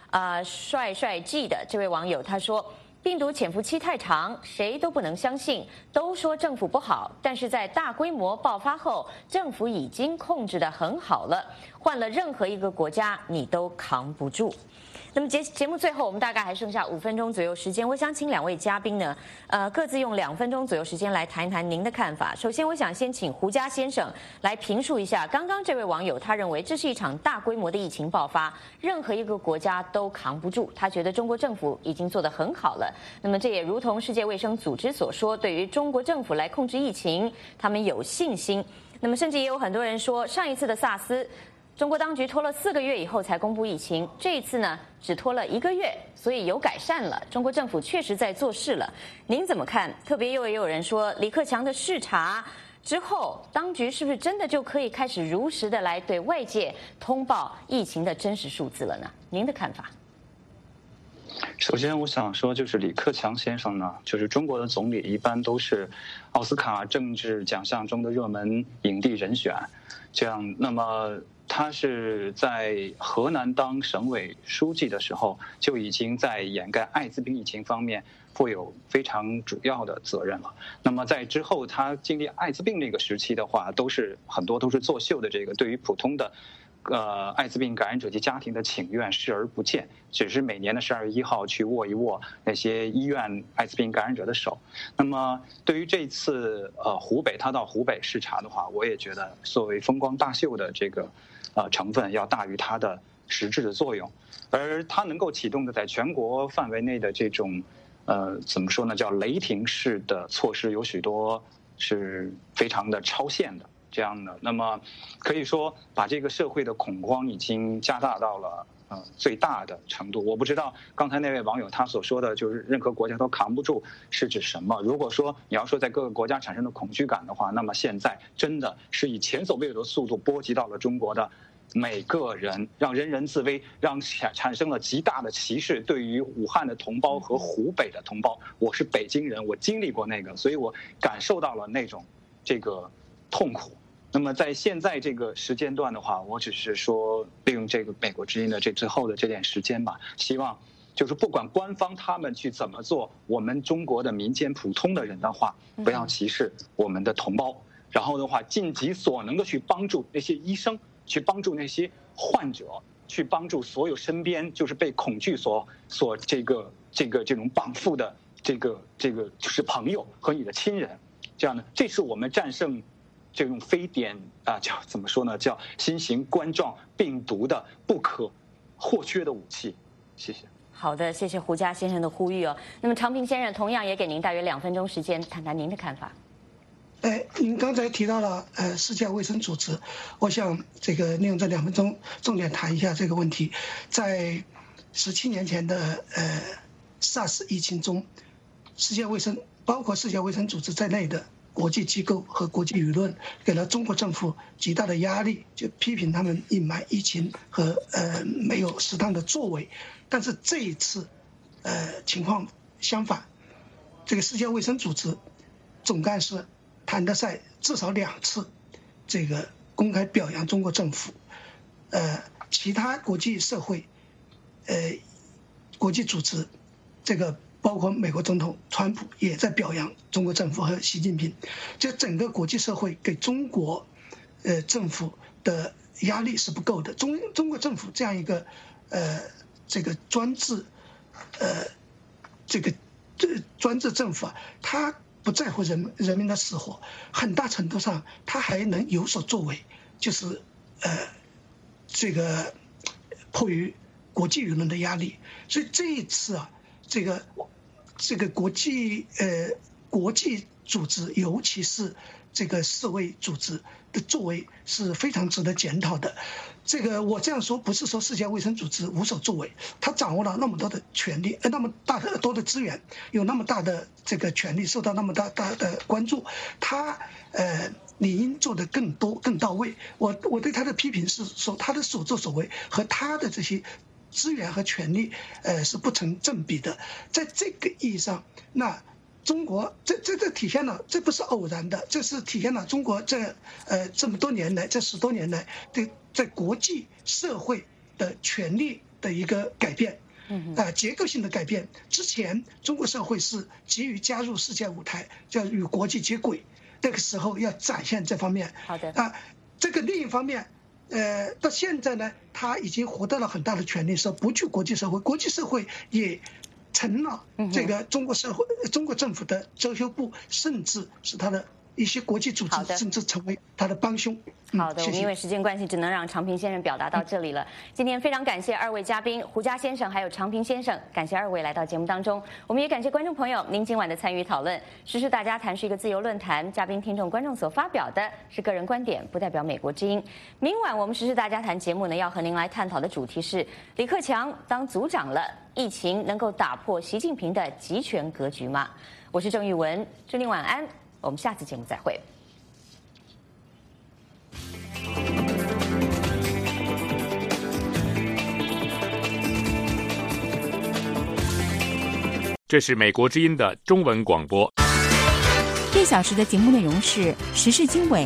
帅帅 G 的这位网友他说。病毒潜伏期太长，谁都不能相信。都说政府不好，但是在大规模爆发后，政府已经控制得很好了。换了任何一个国家，你都扛不住。那么节目最后，我们大概还剩下5分钟左右时间，我想请2位嘉宾呢，各自用2分钟左右时间来谈一谈您的看法。首先，我想先请胡佳先生来评述一下刚刚这位网友，他认为这是一场大规模的疫情爆发，任何一个国家都扛不住。他觉得中国政府已经做得很好了。那么这也如同世界卫生组织所说，对于中国政府来控制疫情，他们有信心。那么甚至也有很多人说，上一次的SARS。中国当局拖了4个月以后才公布疫情，这一次呢只拖了1个月，所以有改善了。中国政府确实在做事了，您怎么看？特别又也有人说，李克强的视察之后，当局是不是真的就可以开始如实的来对外界通报疫情的真实数字了呢？您的看法？ 首先，我想说，就是李克强先生呢，就是中国的总理，一般都是奥斯卡政治奖项中的热门影帝人选。这样，那么他是在河南当省委书记的时候，就已经在掩盖艾滋病疫情方面负有非常主要的责任了。那么在之后，他经历艾滋病那个时期的话，很多都是作秀的。这个对于普通的艾滋病感染者及家庭的请愿视而不见，只是每年的12月1号去握一握那些医院艾滋病感染者的手。那么对于这次他到湖北视察的话，我也觉得作为风光大秀的这个成分要大于它的实质的作用，而它能够启动的在全国范围内的这种怎么说呢，叫雷霆式的措施，有许多是非常的超限的。这样的，那么可以说把这个社会的恐慌已经加大到了最大的程度。我不知道刚才那位网友他所说的就是任何国家都扛不住是指什么。如果说你要说在各个国家产生的恐惧感的话，那么现在真的是以前所未有的速度波及到了中国的每个人，让人人自危，让产生了极大的歧视。对于武汉的同胞和湖北的同胞，我是北京人，我经历过那个，所以我感受到了那种这个痛苦。那么在现在这个时间段的话，我只是说利用这个美国之音的最后的这点时间吧，希望就是不管官方他们去怎么做，我们中国的民间普通的人的话，不要歧视我们的同胞，然后的话尽己所能的去帮助那些医生，去帮助那些患者，去帮助所有身边就是被恐惧所这种绑缚的这个就是朋友和你的亲人。这样呢，这是我们战胜这种非典叫怎么说呢？叫新型冠状病毒的不可或缺的武器。谢谢。 好的，谢谢胡佳先生的呼吁哦。那么常平先生同样也给您大约2分钟时间，谈谈您的看法。 您刚才提到了世界卫生组织，我想利用这2分钟重点谈一下这个问题。在17年前的SARS 疫情中，包括世界卫生组织在内的国际机构和国际舆论给了中国政府极大的压力，就批评他们隐瞒疫情和没有适当的作为。但是这一次情况相反，这个世界卫生组织总干事谭德赛至少2次公开表扬中国政府，其他国际社会国际组织包括美国总统川普也在表扬中国政府和习近平。这整个国际社会给中国政府的压力是不够的。中国政府这样一个专制专制政府啊，他不在乎人民的死活，很大程度上他还能有所作为，就是迫于国际舆论的压力。所以这一次啊，这个国际组织，尤其是世卫组织的作为是非常值得检讨的。我这样说不是说世界卫生组织无所作为，他掌握了那么多的权利，那么多的资源，有那么大的权利，受到那么大的关注，他理应做得更多更到位。我对他的批评是说，他的所作所为和他的这些资源和权利是不成正比的。在这个意义上，那中国这体现了，这不是偶然的，这是体现了中国这么多年来，这10多年来在国际社会的权力的一个改变，结构性的改变。之前中国社会是急于加入世界舞台，要与国际接轨，那个时候要展现这方面。 好的这个另一方面，到现在呢，他已经获得了很大的权利，说不惧国际社会，国际社会也成了这个中国政府的遮羞布，甚至是他的一些国际组织，甚至成为他的帮凶。 好的，我们因为时间关系，只能让长平先生表达到这里了。今天非常感谢2位嘉宾胡佳先生还有长平先生，感谢2位来到节目当中。我们也感谢观众朋友您今晚的参与讨论。时事大家谈是一个自由论坛，嘉宾、听众、观众所发表的是个人观点，不代表美国之音。明晚我们时事大家谈节目呢，要和您来探讨的主题是李克强当组长了，疫情能够打破习近平的集权格局吗？我是郑玉文，祝您晚安，我们下次节目再会。 这是美国之音的中文广播。 1小时的节目内容是时事经纬、